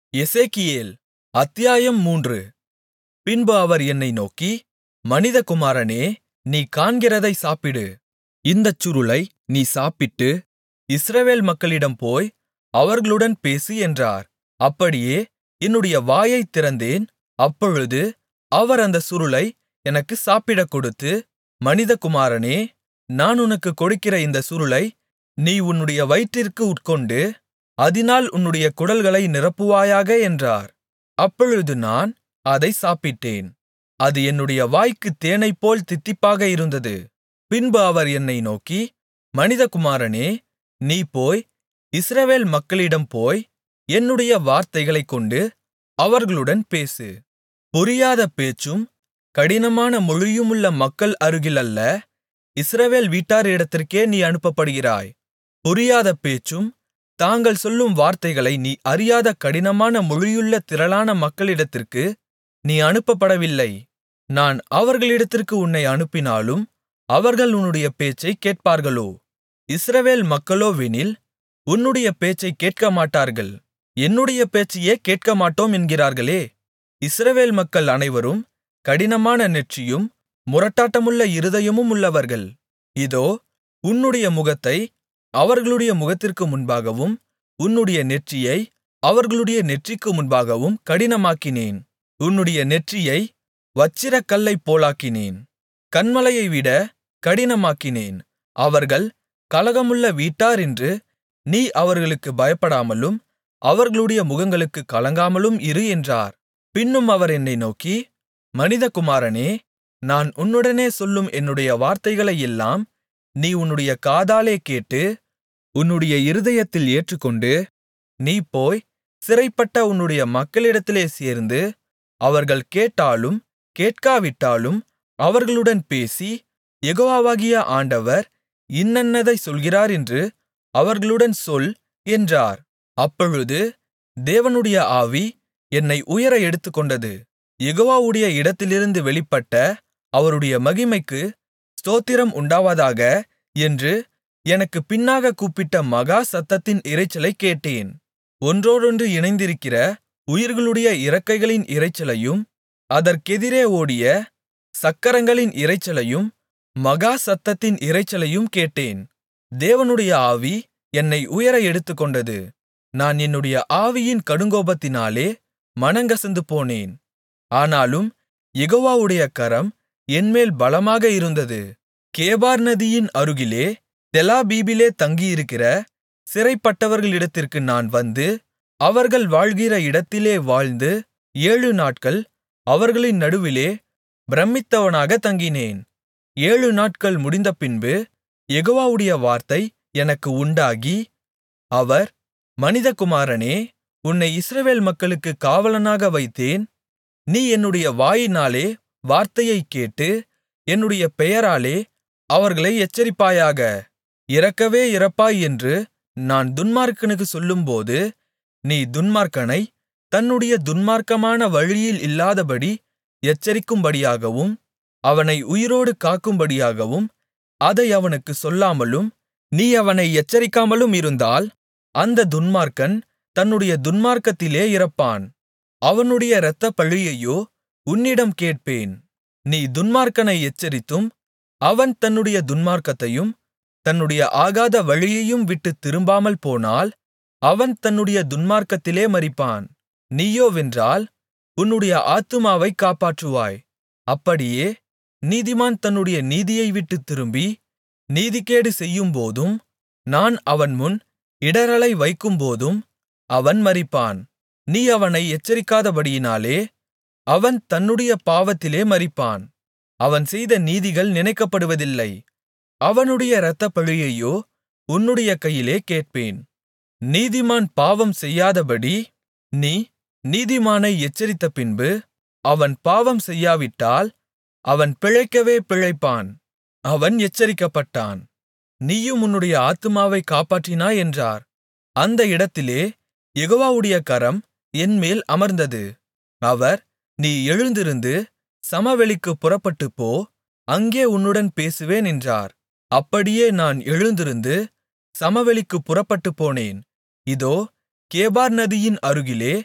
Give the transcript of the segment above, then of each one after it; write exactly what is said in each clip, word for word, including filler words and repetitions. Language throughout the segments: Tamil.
எசேக்கியேல் அத்தியாயம் மூன்று. பின்பு அவர் என்னை நோக்கி, மனிதகுமாரனே, நீ காண்கிறதை சாப்பிடு. இந்தச் சுருளை நீ சாப்பிட்டு இஸ்ரவேல் மக்களிடம் போய் அவர்களுடன் பேசு என்றார். அப்படியே என்னுடைய வாயைத் திறந்தேன். அப்பொழுது அவர் அந்தச் சுருளை எனக்குச் சாப்பிடக் கொடுத்து, மனிதகுமாரனே, நான் உனக்குக் கொடுக்கிற இந்தச் சுருளை நீ உன்னுடைய வயிற்றிற்கு உட்கொண்டு அதினால் உன்னுடைய குடல்களை நிரப்புவாயாக என்றார். அப்பொழுது நான் அதைச் சாப்பிட்டேன். அது என்னுடைய வாய்க்குத் தேனைப்போல் தித்திப்பாக இருந்தது. பின்பு அவர் என்னை நோக்கி, மனிதகுமாரனே, நீ போய் இஸ்ரவேல் மக்களிடம் போய் என்னுடைய வார்த்தைகளைக்கொண்டு அவர்களுடன் பேசு. புரியாத பேச்சும் கடினமான மொழியுமுள்ள மக்கள் அருகில் அல்ல, இஸ்ரவேல் வீட்டாரிடத்திற்கே நீ அனுப்பப்படுகிறாய். புரியாத பேச்சும் தாங்கள் சொல்லும் வார்த்தைகளை நீ அறியாத கடினமான மொழியுள்ள திரளான மக்களிடத்திற்கு நீ அனுப்பப்படவில்லை. நான் அவர்களிடத்திற்கு உன்னை அனுப்பினாலும் அவர்கள் உன்னுடைய பேச்சைக் கேட்பார்களோ? இஸ்ரவேல் மக்களோவெனில் உன்னுடைய பேச்சைக் கேட்கமாட்டார்கள். என்னுடைய பேச்சையே கேட்கமாட்டோம் என்கிறார்களே. இஸ்ரவேல் மக்கள் அனைவரும் கடினமான நெற்றியும் முரட்டாட்டமுள்ள இருதயமும் உள்ளவர்கள். இதோ, உன்னுடைய முகத்தை அவர்களுடைய முகத்திற்கு முன்பாகவும் உன்னுடைய நெற்றியை அவர்களுடைய நெற்றிக்கு முன்பாகவும் கடினமாக்கினேன். உன்னுடைய நெற்றியை வச்சிரக்கல்லைப் போலாக்கினேன், கன்மலையைவிட கடினமாக்கினேன். அவர்கள் கலகமுள்ள வீட்டாரென்று நீ அவர்களுக்குப் பயப்படாமலும் அவர்களுடைய முகங்களுக்குக் கலங்காமலும் இரு என்றார். பின்னும் அவர் என்னை நோக்கி, மனிதகுமாரனே, நான் உன்னுடனே சொல்லும் என்னுடைய வார்த்தைகளையெல்லாம் நீ உன்னுடைய காதாலே கேட்டு உன்னுடைய இருதயத்தில் ஏற்றுக்கொண்டு, நீ போய் சிறைப்பட்ட உன்னுடைய மக்களிடத்திலே சேர்ந்து அவர்கள் கேட்டாலும் கேட்காவிட்டாலும் அவர்களுடன் பேசி, யெகோவாகிய ஆண்டவர் இன்னன்னதைச் சொல்கிறார் என்று அவர்களுடன் சொல் என்றார். அப்பொழுது தேவனுடைய ஆவி என்னை உயர எடுத்துக்கொண்டது. யெகோவாவுடைய இடத்திலிருந்து வெளிப்பட்ட அவருடைய மகிமைக்கு ஸ்தோத்திரம் உண்டாவதாக என்று எனக்குப் பின்னாகக் கூப்பிட்ட மகா சத்தத்தின் இரைச்சலைக் கேட்டேன். ஒன்றோடொன்று இணைந்திருக்கிற உயிர்களுடைய இறக்கைகளின் இரைச்சலையும் அதற்கெதிரே ஓடிய சக்கரங்களின் இரைச்சலையும் மகா சத்தத்தின் இரைச்சலையும் கேட்டேன். தேவனுடைய ஆவி என்னை உயர எடுத்துக்கொண்டது. நான் என்னுடைய ஆவியின் கடுங்கோபத்தினாலே மனங்கசந்து போனேன். ஆனாலும் யெகோவாவுடைய கரம் என்மேல் பலமாக இருந்தது. கேபார் நதியின் அருகிலே தெலாபீபிலே தங்கியிருக்கிற சிறைப்பட்டவர்களிடத்திற்கு நான் வந்து அவர்கள் வாழ்கிற இடத்திலே வாழ்ந்து ஏழு நாட்கள் அவர்களின் நடுவிலே பிரமித்தவனாகத் தங்கினேன். ஏழு நாட்கள் முடிந்தபின்பு யெகோவாவுடைய வார்த்தை எனக்கு உண்டாகி, அவர், மனிதகுமாரனே, உன்னை இஸ்ரவேல் மக்களுக்குக் காவலனாக வைத்தேன். நீ என்னுடைய வாயினாலே வார்த்தையைக் கேட்டு என்னுடைய பெயராலே அவர்களை எச்சரிப்பாயாக. இறக்கவே இறப்பாய் என்று நான் துன்மார்க்கனுக்குச் சொல்லும்போது, நீ துன்மார்க்கனை தன்னுடைய துன்மார்க்கமான வழியில் இல்லாதபடி எச்சரிக்கும்படியாகவும் அவனை உயிரோடு காக்கும்படியாகவும் அதை அவனுக்குச் சொல்லாமலும் நீ அவனை எச்சரிக்காமலும் இருந்தால், அந்த துன்மார்க்கன் தன்னுடைய துன்மார்க்கத்திலே இறப்பான். அவனுடைய இரத்தப்பழியையோ உன்னிடம் கேட்பேன். நீ துன்மார்க்கனை எச்சரித்தும் அவன் தன்னுடைய துன்மார்க்கத்தையும் தன்னுடைய ஆகாத வழியையும் விட்டுத் திரும்பாமல் போனால், அவன் தன்னுடைய துன்மார்க்கத்திலே மரிப்பான். நீயோவென்றால் உன்னுடைய ஆத்துமாவைக் காப்பாற்றுவாய். அப்படியே நீதிமான் தன்னுடைய நீதியை விட்டுத் திரும்பி நீதிகேடு செய்யும்போதும் நான் அவன் முன் இடறலை வைக்கும்போதும் அவன் மரிப்பான். நீ அவனை எச்சரிக்காதபடியினாலே அவன் தன்னுடைய பாவத்திலே மரிப்பான். அவன் செய்த நீதிகள் நினைக்கப்படுவதில்லை. அவனுடைய இரத்தப்பழியையோ உன்னுடைய கையிலே கேட்பேன். நீதிமான் பாவம் செய்யாதபடி நீ நீதிமானை எச்சரித்த பின்பு அவன் பாவம் செய்யாவிட்டால் அவன் பிழைக்கவே பிழைப்பான். அவன் எச்சரிக்கப்பட்டான். நீயும் உன்னுடைய ஆத்துமாவைக் காப்பாற்றினாய் என்றார். அந்த இடத்திலே யெகோவாவுடைய கரம் என்மேல் அமர்ந்தது. அவர், நீ எழுந்திருந்து சமவெளிக்குப் புறப்பட்டுப்போ, அங்கே உன்னுடன் பேசுவேன் என்றார். அப்படியே நான் எழுந்திருந்து சமவெளிக்குப் புறப்பட்டுப் போனேன். இதோ, கேபார் நதியின் அருகிலே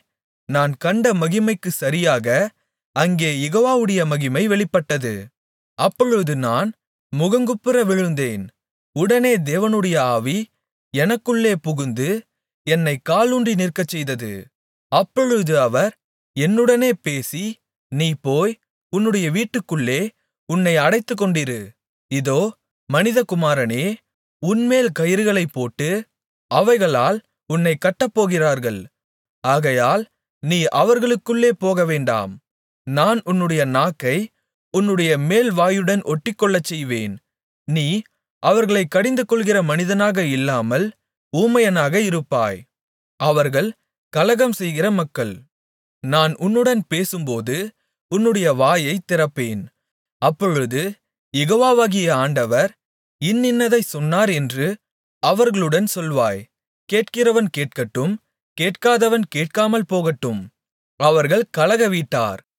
நான் கண்ட மகிமைக்குச் சரியாக அங்கே யெகோவாவுடைய மகிமை வெளிப்பட்டது. அப்பொழுது நான் முகங்குப்புற விழுந்தேன். உடனே தேவனுடைய ஆவி எனக்குள்ளே புகுந்து என்னைக் காலூன்றி நிற்கச்செய்தது. அப்பொழுது அவர் என்னுடனே பேசி, நீ போய் உன்னுடைய வீட்டுக்குள்ளே உன்னை அடைத்துக்கொண்டிரு. இதோ, மனிதகுமாரனே, உன்மேல் கயிறுகளைப் போட்டு அவைகளால் உன்னைக் கட்டப்போகிறார்கள். ஆகையால் நீ அவர்களுக்குள்ளே போகவேண்டாம். நான் உன்னுடைய நாக்கை உன்னுடைய மேல்வாயுடன் ஒட்டிக்கொள்ளச் செய்வேன். நீ அவர்களைக் கடிந்துகொள்கிற மனிதனாக இல்லாமல் ஊமையனாக இருப்பாய். அவர்கள் கலகம் செய்கிற மக்கள். நான் உன்னுடன் பேசும்போது உன்னுடைய வாயைத் திறப்பேன். அப்பொழுது யெகோவாகிய ஆண்டவர் இன்னின்னதைச் சொன்னார் என்று அவர்களுடன் சொல்வாய். கேட்கிறவன் கேட்கட்டும், கேட்காதவன் கேட்காமல் போகட்டும். அவர்கள் கலகவீட்டார்.